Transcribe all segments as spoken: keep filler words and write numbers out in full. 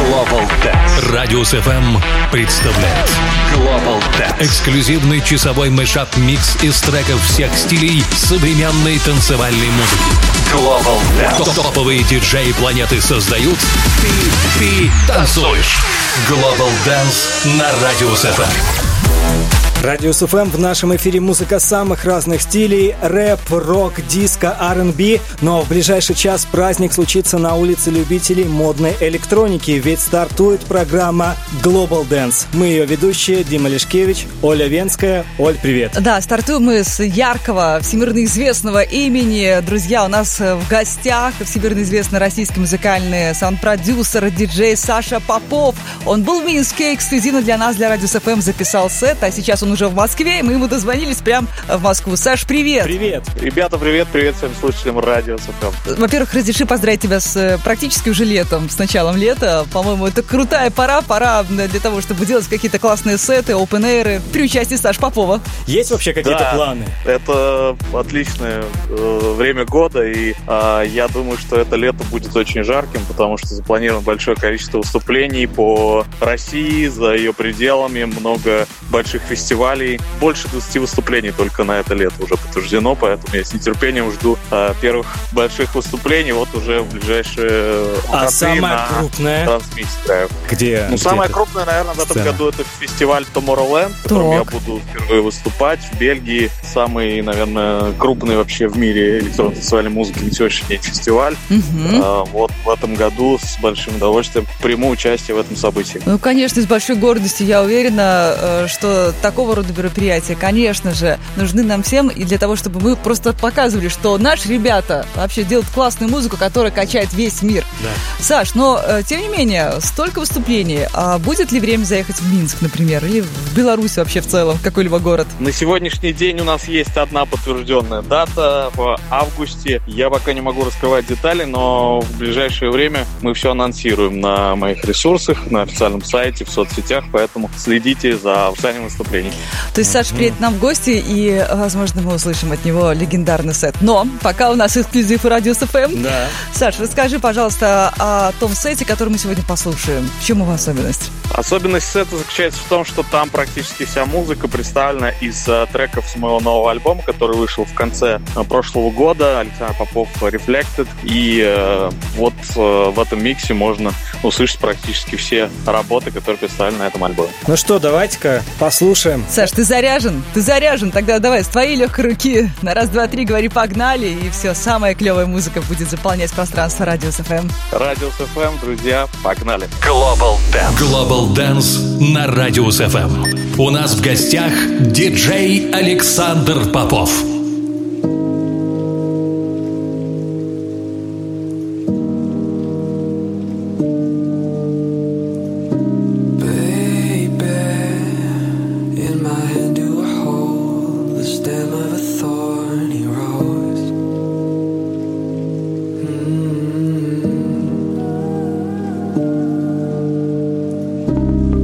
Global Dance. Радиус эф эм представляет Global Dance. Эксклюзивный часовой мешап-микс из треков всех стилей современной танцевальной музыки. Global Dance. Топовые диджеи планеты создают, ты, ты танцуешь. Global Dance на Радиус эф эм. Радиус эф эм, в нашем эфире музыка самых разных стилей: рэп, рок, диско, ар энд би. Но в ближайший час праздник случится на улице любителей модной электроники, ведь стартует программа Global Dance. Мы ее ведущие: Дима Лешкевич, Оля Венская. Оль, привет. Да, стартуем мы с яркого, всемирно известного имени. Друзья, у нас в гостях всемирно известный российский музыкальный саунд-продюсер, диджей Саша Попов. Он был в Минске, эксклюзивно для нас, для Радиус эф эм записал сет, а сейчас он уже в Москве, и мы ему дозвонились прямо в Москву. Саш, привет! Привет! Ребята, привет, привет всем слушателям Радиус эф эм. Во-первых, разреши поздравить тебя с практически уже летом, с началом лета. По-моему, это крутая пора, пора для того, чтобы делать какие-то классные сеты, опен-эйры при участии Саши Попова. Есть вообще какие-то да, планы? Это отличное э, время года, и э, я думаю, что это лето будет очень жарким, потому что запланировано большое количество выступлений по России, за ее пределами, много больших фестивалей. Больше двадцати выступлений только на это лето уже подтверждено, поэтому я с нетерпением жду э, первых больших выступлений вот уже в ближайшие А самое крупное? Трансмиссия. Где? Ну, где самое это? крупное, наверное, в этом Сцена. году это фестиваль Tomorrowland, в котором Так. я буду впервые выступать в Бельгии. Самый, наверное, крупный вообще в мире электронно-танцевальной музыки на сегодняшний день фестиваль. Угу. А, вот в этом году с большим удовольствием приму участие в этом событии. Ну, конечно, с большой гордостью. Я уверена, э, что такого рода мероприятия, конечно же, нужны нам всем, и для того, чтобы мы просто показывали, что наши ребята вообще делают классную музыку, которая качает весь мир. Да. Саш, но, э, тем не менее, столько выступлений. А будет ли время заехать в Минск, например, или в Беларусь вообще в целом, в какой-либо город? На сегодняшний день у нас есть одна подтвержденная дата в августе. Я пока не могу раскрывать детали, но в ближайшее время мы все анонсируем на моих ресурсах, на официальном сайте, в соцсетях, поэтому следите за официальным выступлением. То есть Саша приедет к нам в гости, и, возможно, мы услышим от него легендарный сет. Но пока у нас эксклюзив у Радиус эф эм. Да. Саш, расскажи, пожалуйста, о том сете, который мы сегодня послушаем. В чем его особенность? Особенность сета заключается в том, что там практически вся музыка представлена из э, треков с моего нового альбома, который вышел в конце э, прошлого года, Александр Попов Reflected. И э, вот э, в этом миксе можно услышать практически все работы, которые представлены на этом альбоме. Ну что, давайте-ка послушаем. Саш, ты заряжен? Ты заряжен? Тогда давай с твоей легкой руки на раз, два, три говори «погнали», и все, самая клевая музыка будет заполнять пространство Радиус эф эм. Радиус эф эм, друзья, погнали! Global Dance. Global Dance на Радиус эф эм. У нас в гостях диджей Александр Попов.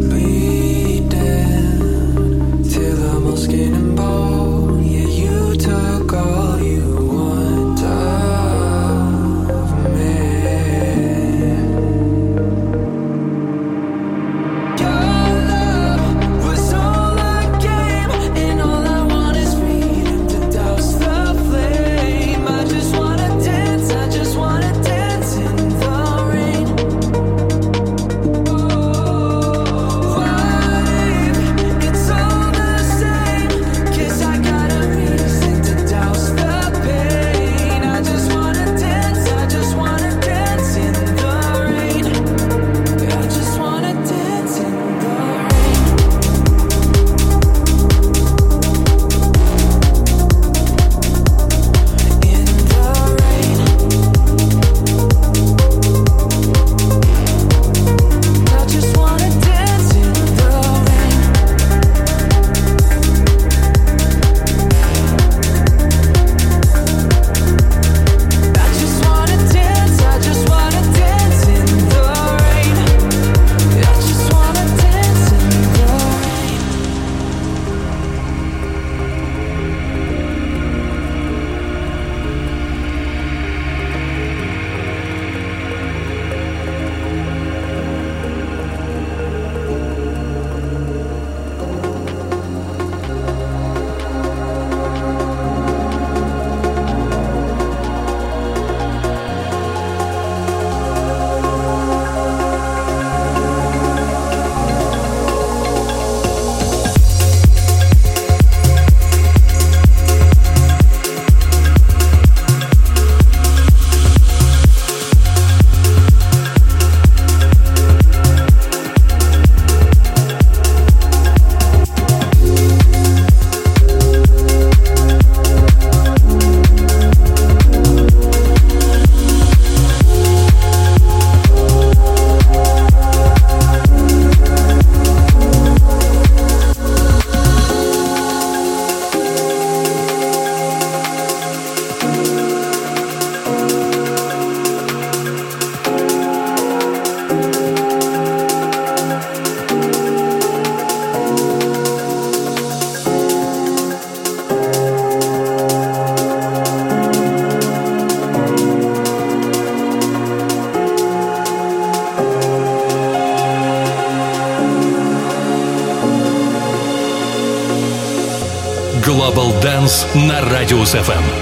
Till I'm all skin and bone, yeah, you Global Dance на Radius эф эм.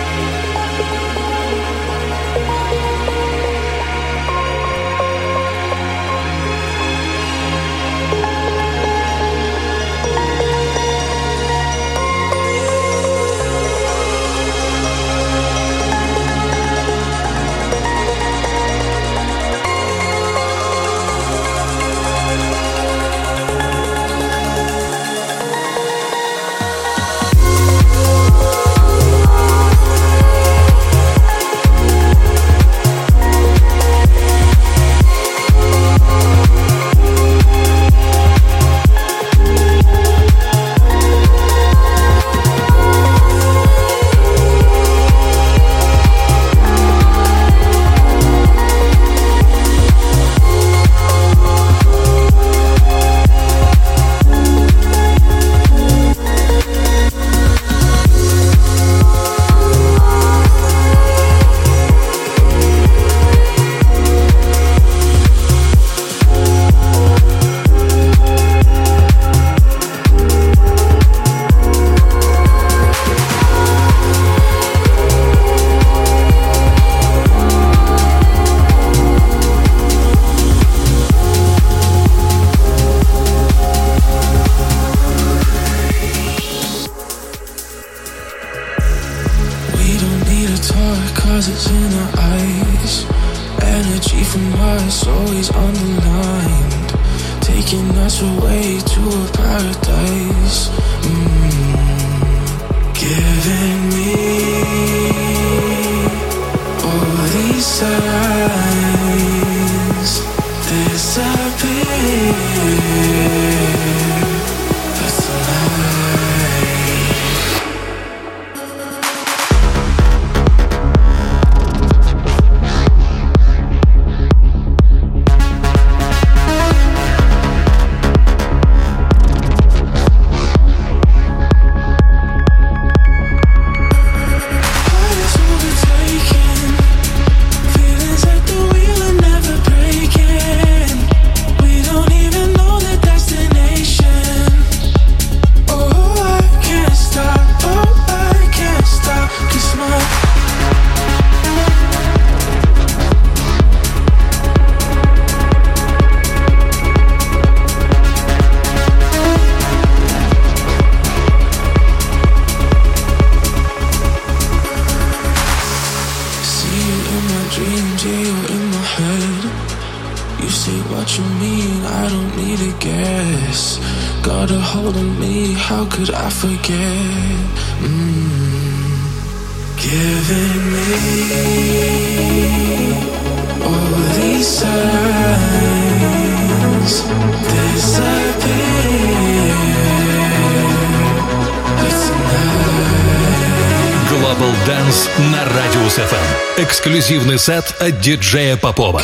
Global Dance на Radius эф эм. Эксклюзивный сет от диджея Попова.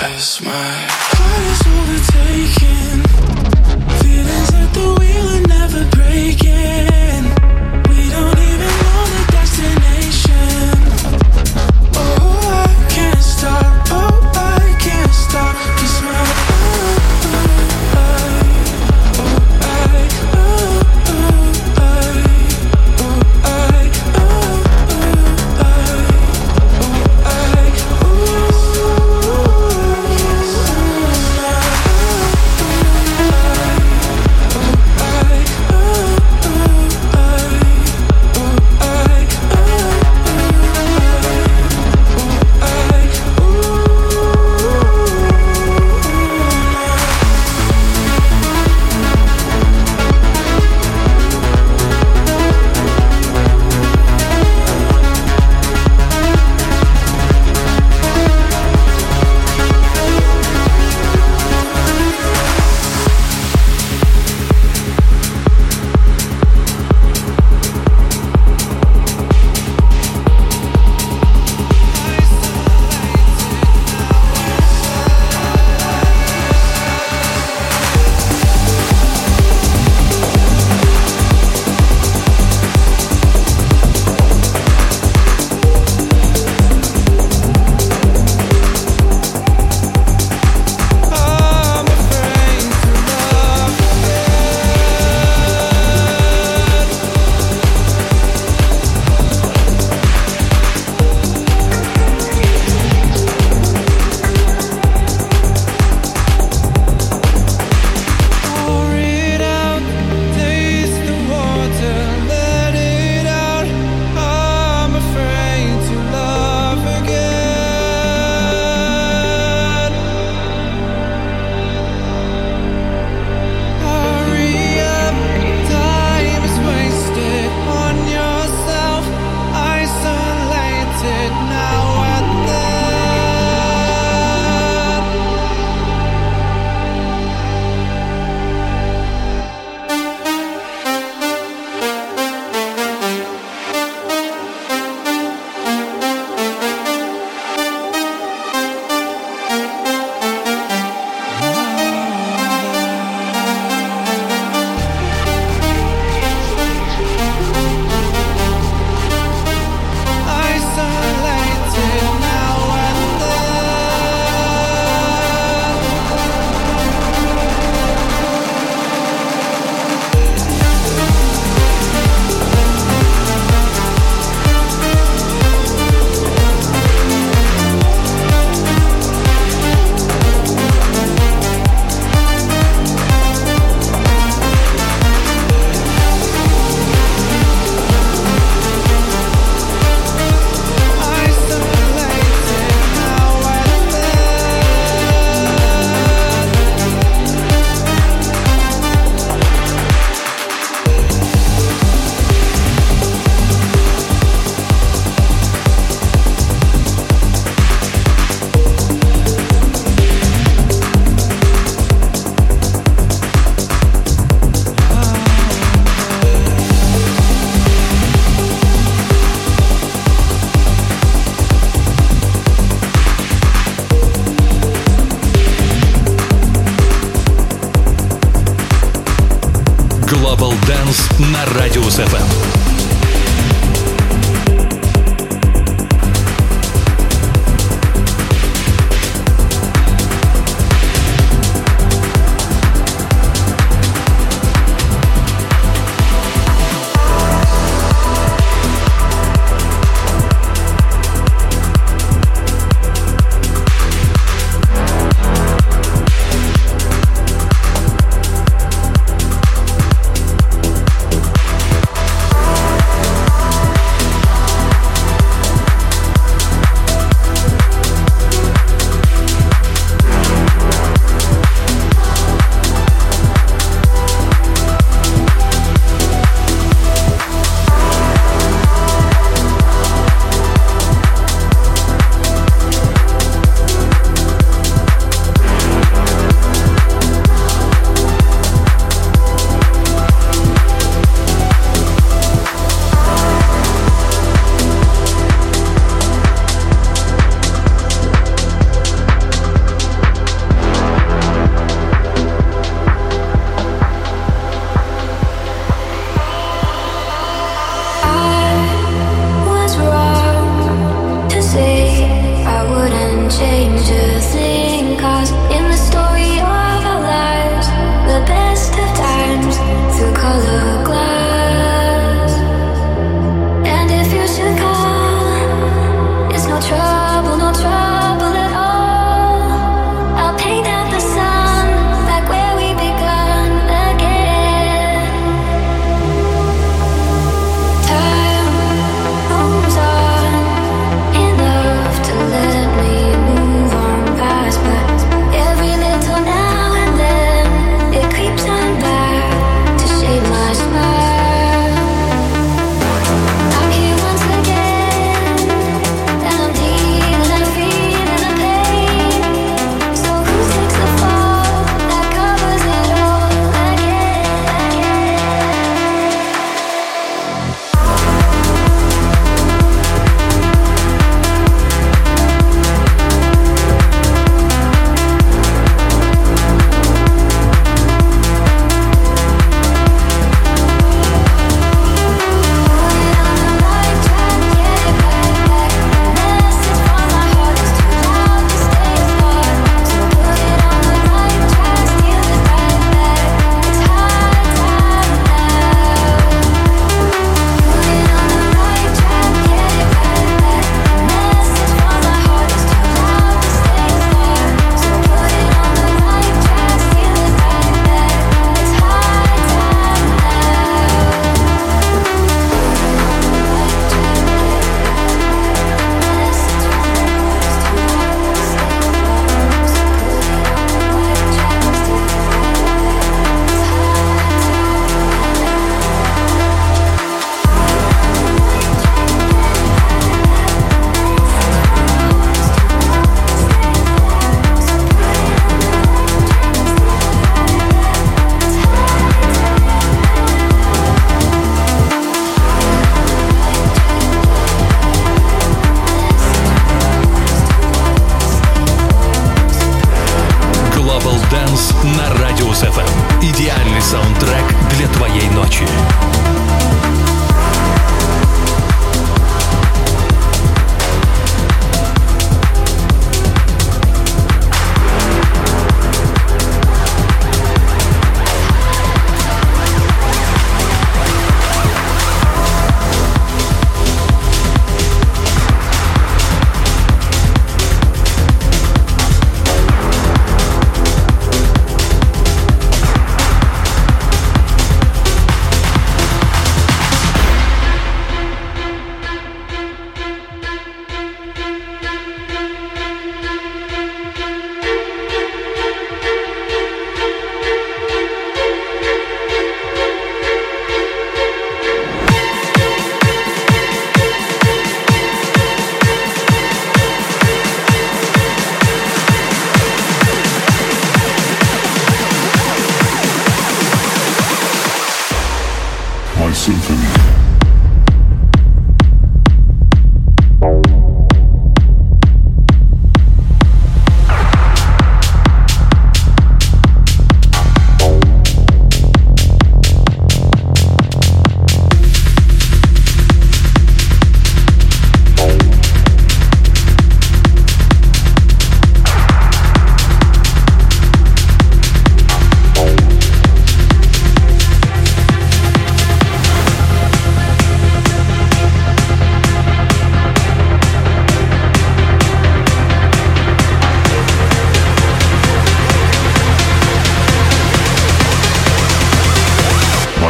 Global Dance на Radius эф эм.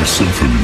Symphony.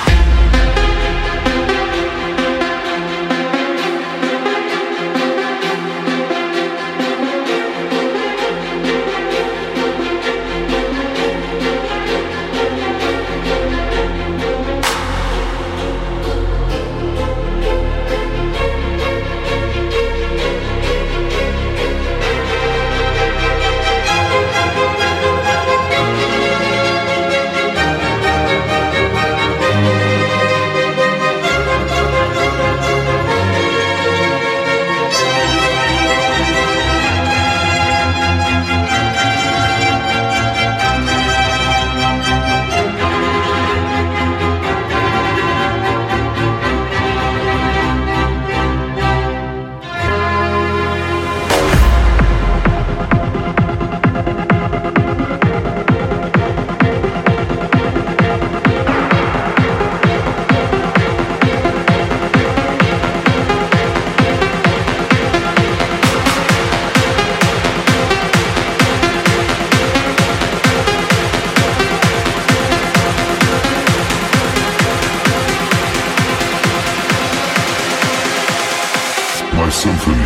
Symphony.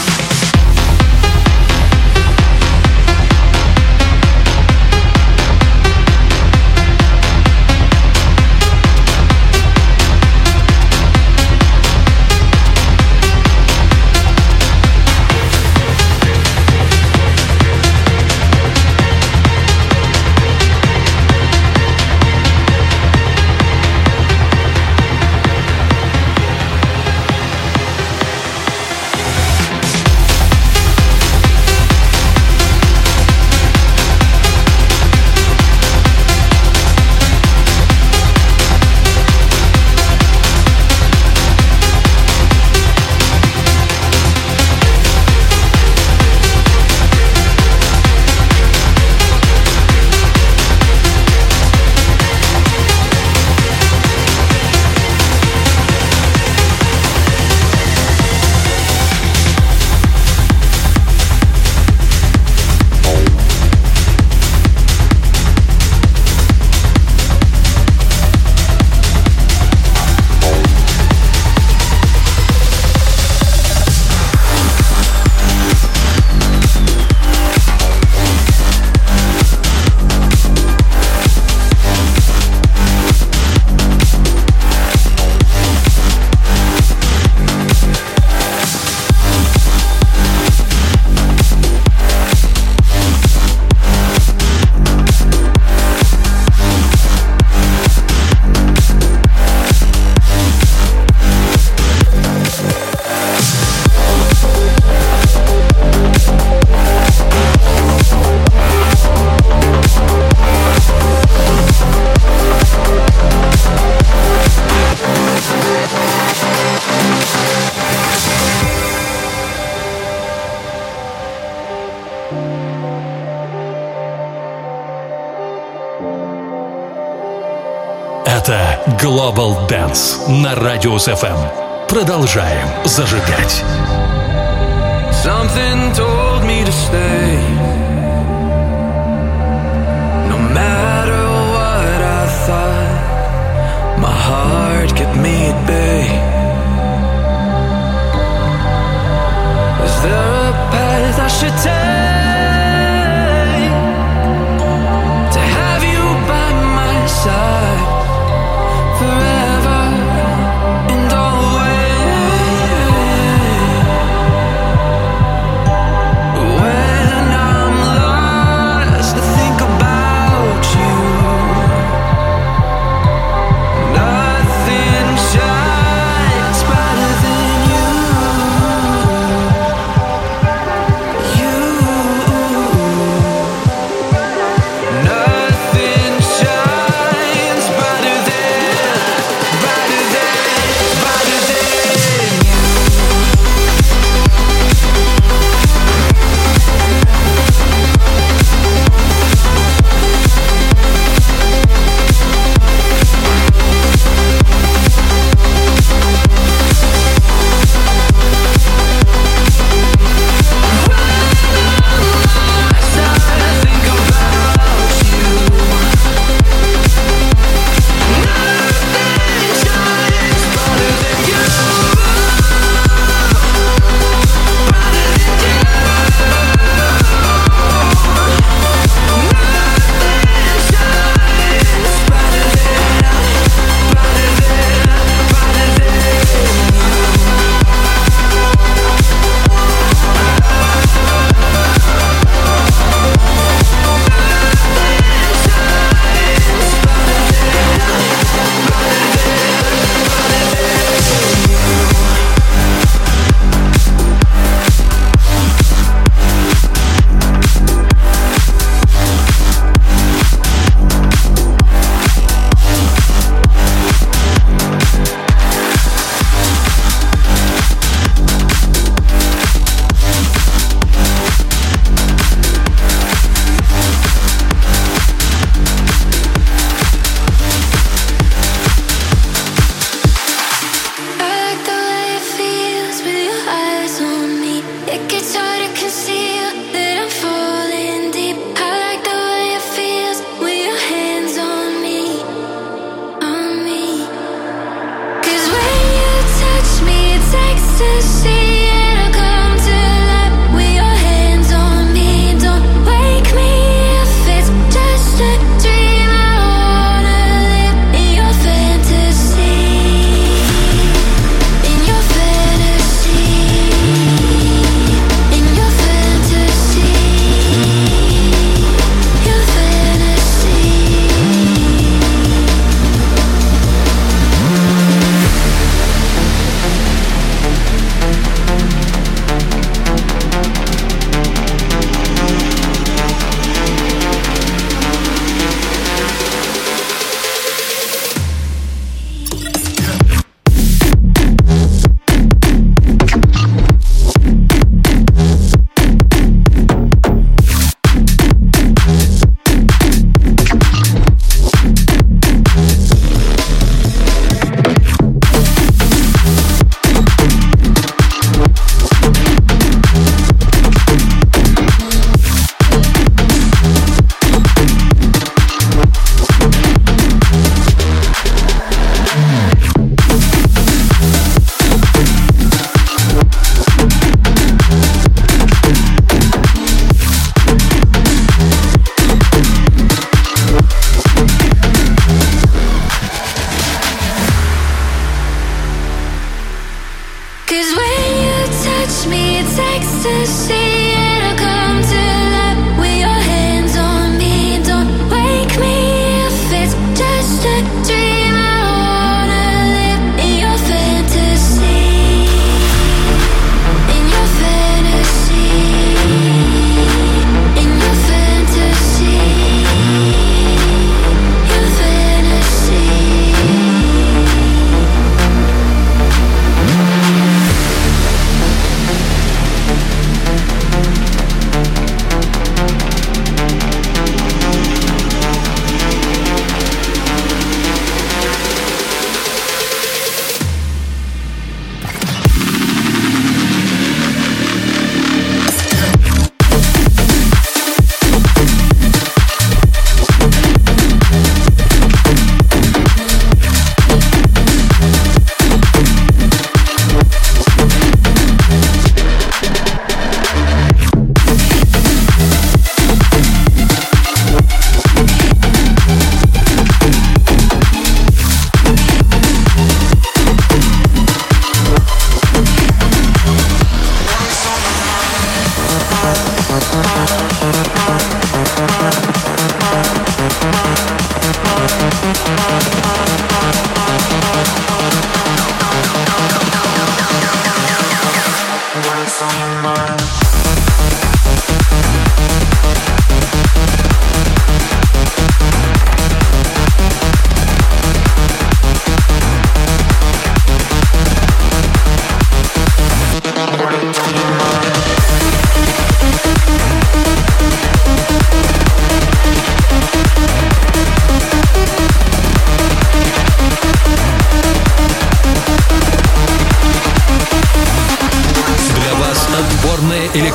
Это Global Dance на Radius эф эм. Продолжаем зажигать. Something told me to stay. No matter what I thought, my heart kept me at bay. Is there a path I should take to have you by my side forever and always? When I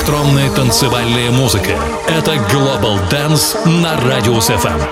электронная танцевальная музыка. Это Global Dance на Radius эф эм.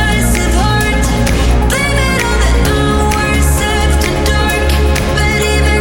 But even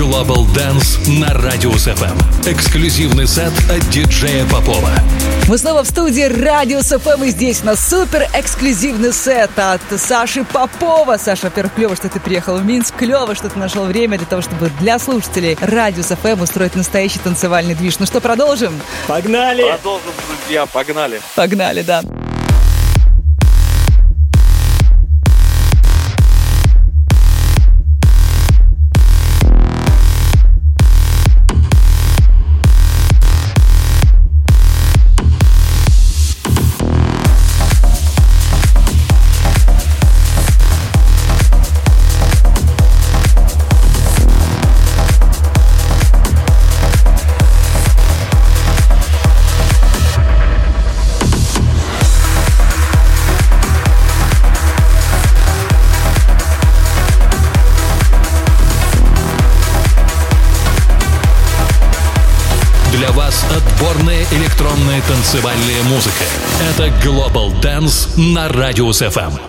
Global Dance на Radius эф эм. Эксклюзивный сет от диджея Попова. Мы снова в студии Radius эф эм, и здесь у нас супер эксклюзивный сет от Саши Попова. Саша, во-первых, клево, что ты приехал в Минск, клево, что ты нашел время для того, чтобы для слушателей Radius эф эм устроить настоящий танцевальный движ. Ну что, продолжим? Погнали! Продолжим, друзья, погнали. Погнали, да. Для вас отборная электронная танцевальная музыка. Это Global Dance на Radius эф эм.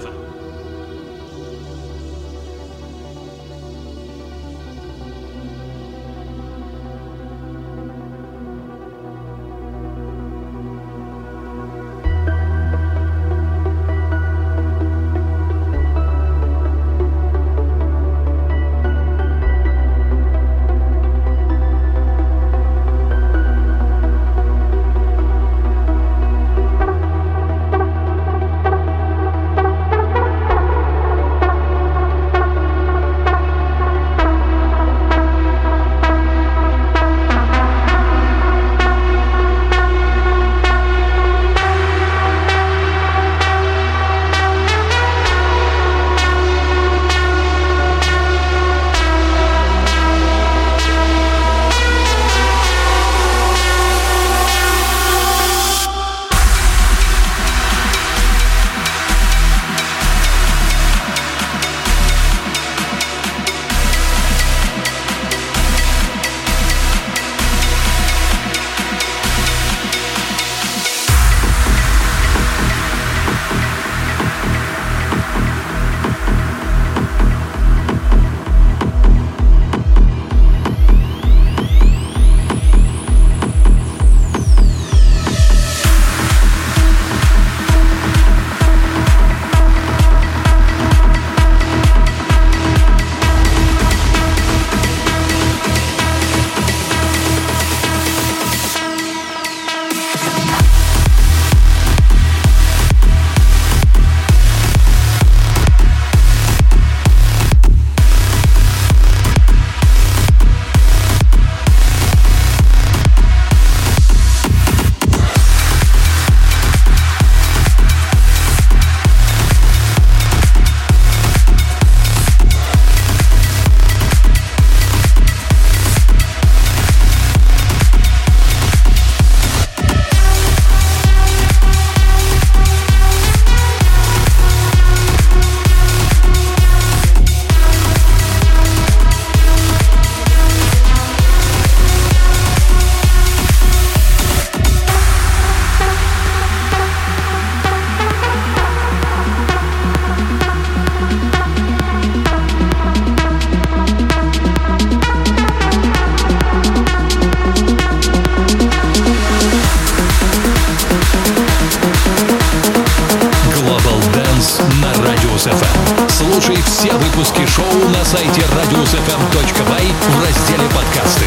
Слушай все выпуски шоу на сайте радиус эф эм точка бай в разделе «Подкасты».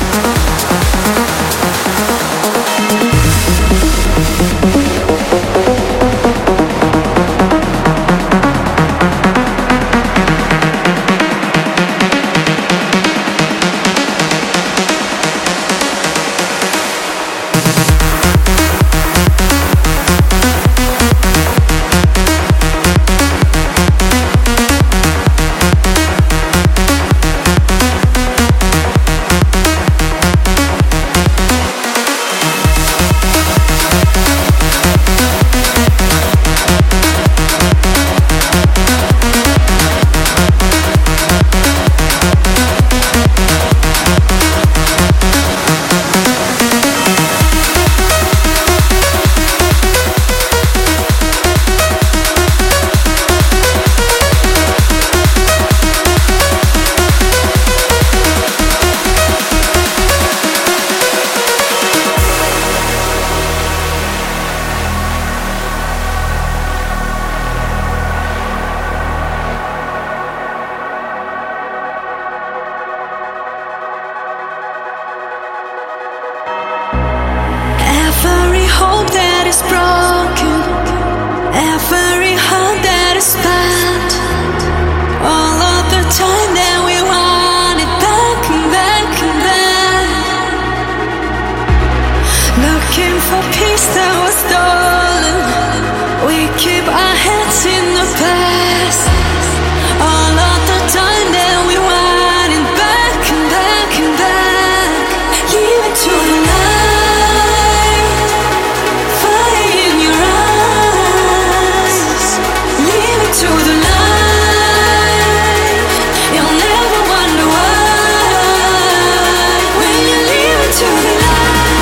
place that was stolen. We keep our heads in the past. All of the time that we winding back and back and back. Leave it to the light, fire in your eyes. Leave it to the light, you'll never wonder why. When you leave it to the light.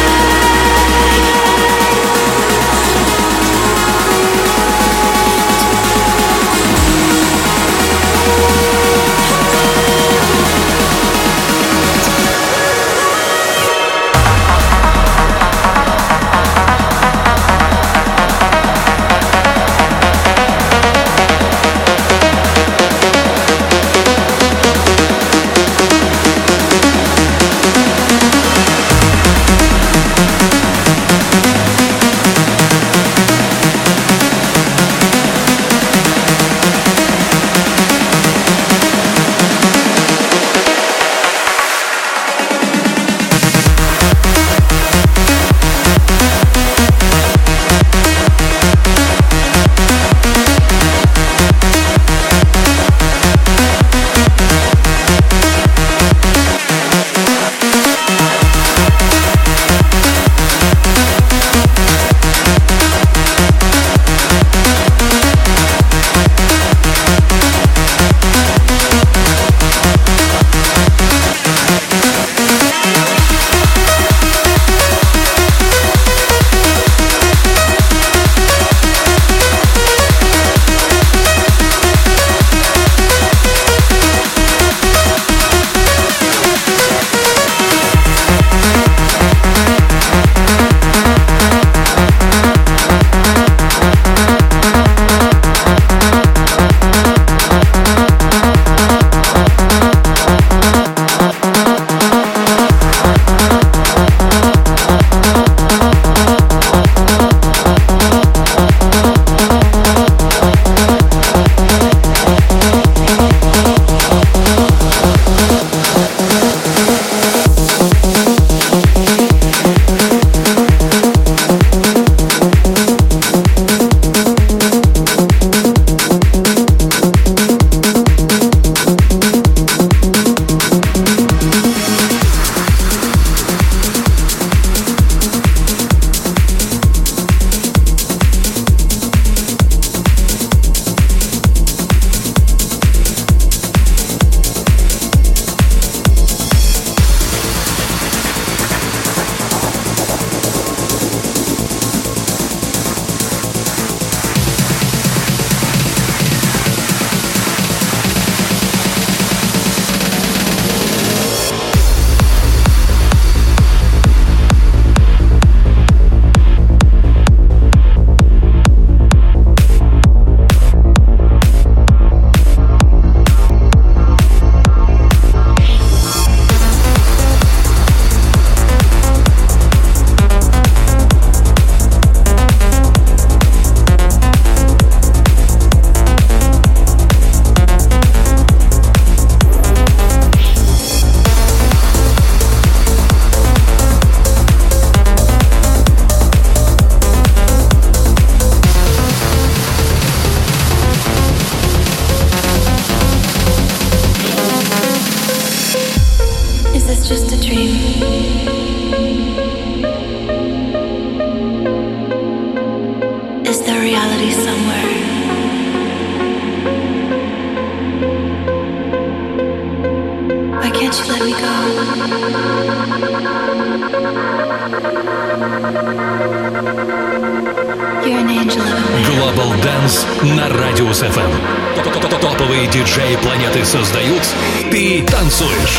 Global Dance на Радиус эф эм. Топовые диджеи планеты создают, ты танцуешь.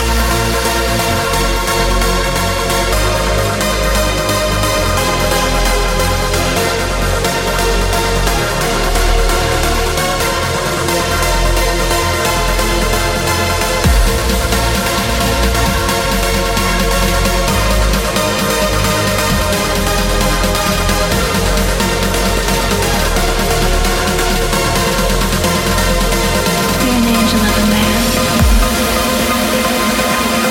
You're an angel of a man.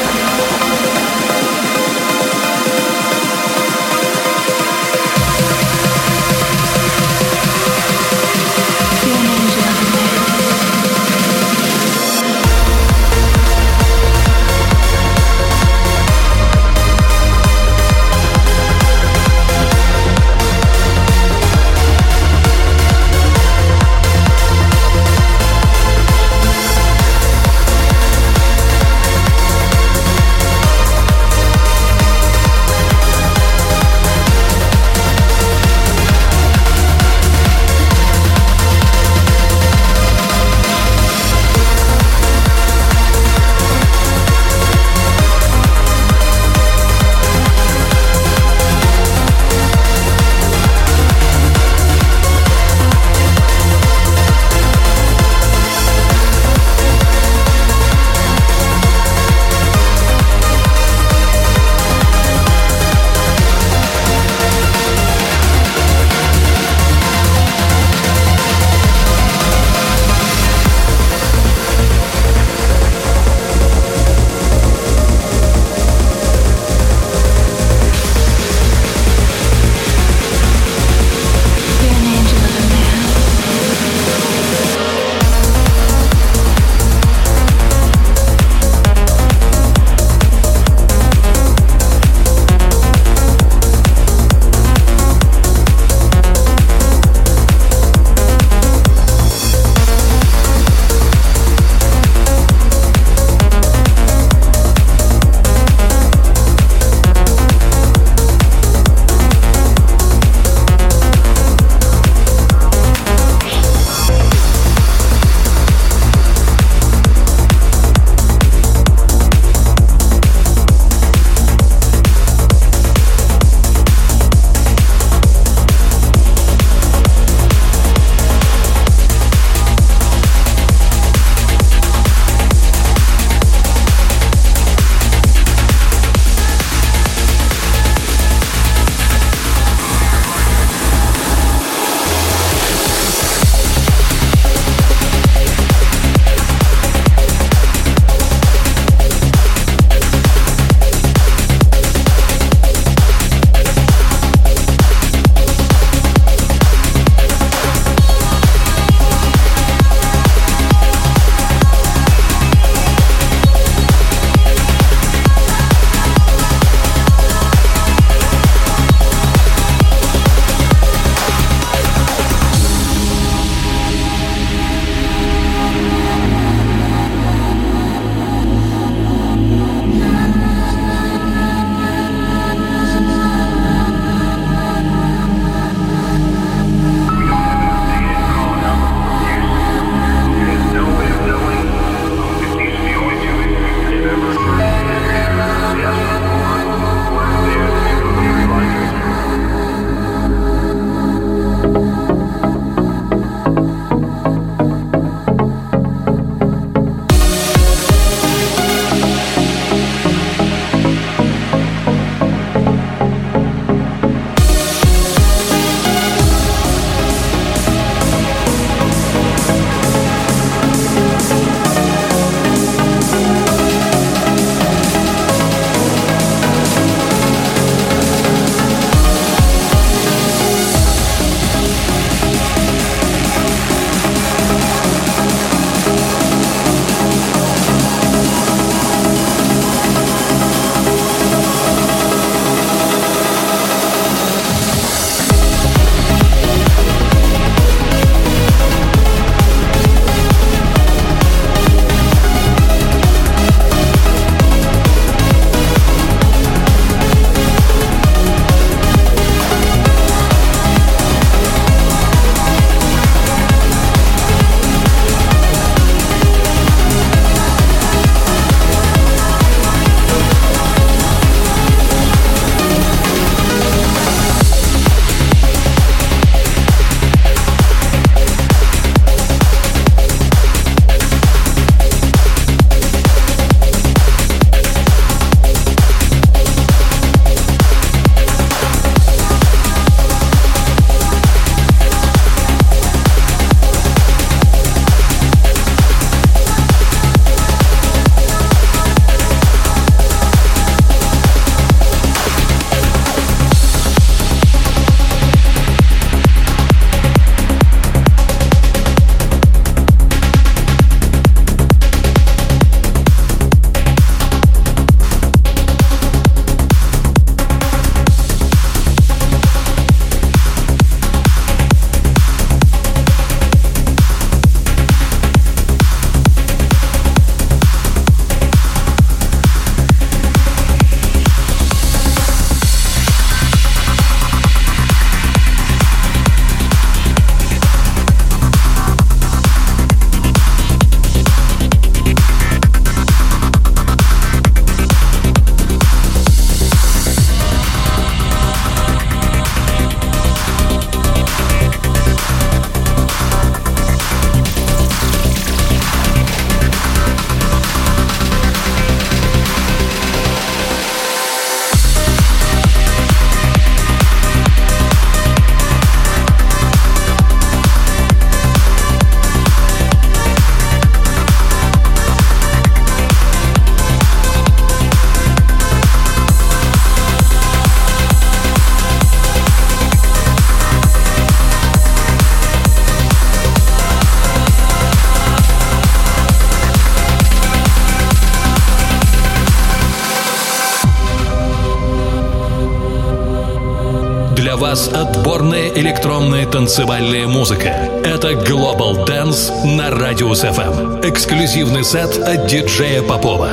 для вас отборная электронная танцевальная музыка. Это Global Dance на Radius эф эм. Эксклюзивный сет от диджея Попова.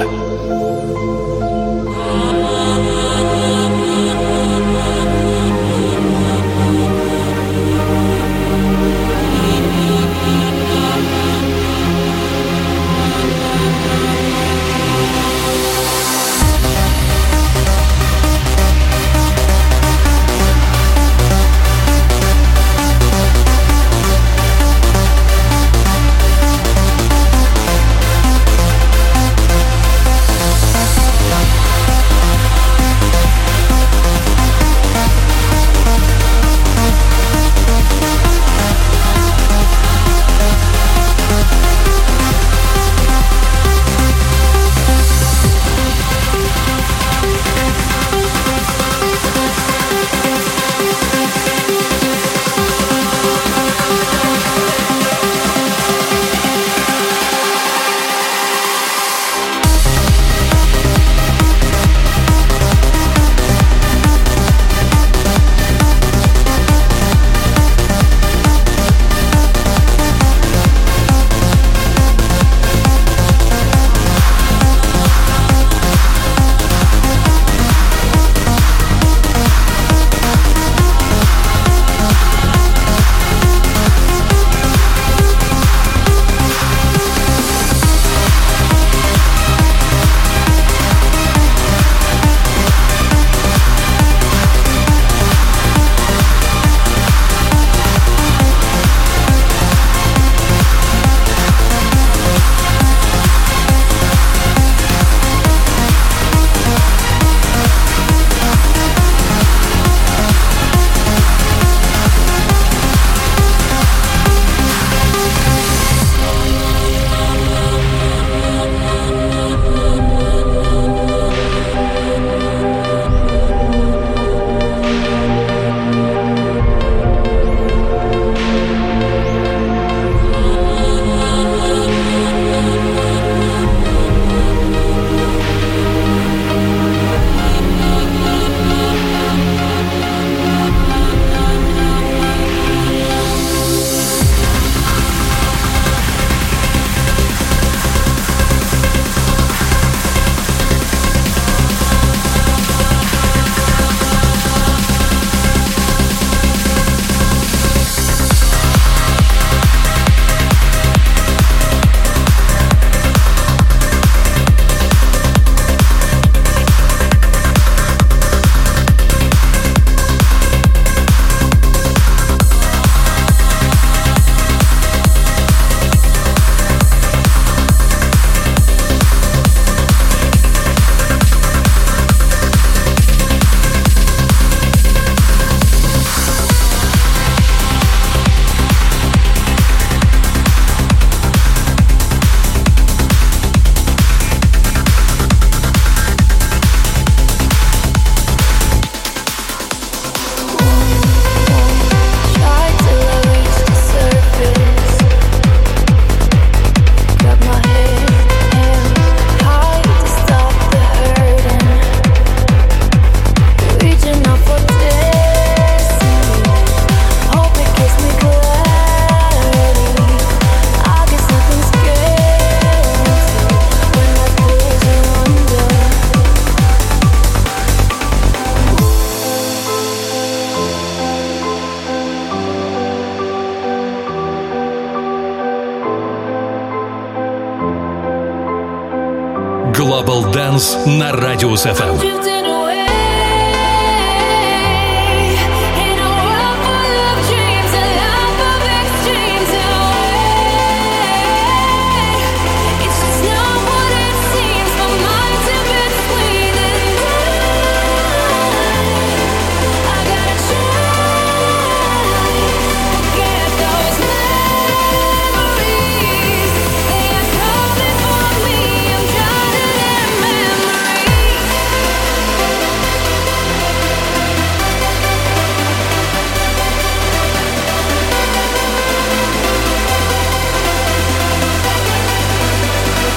Global Dance на Radius эф эм.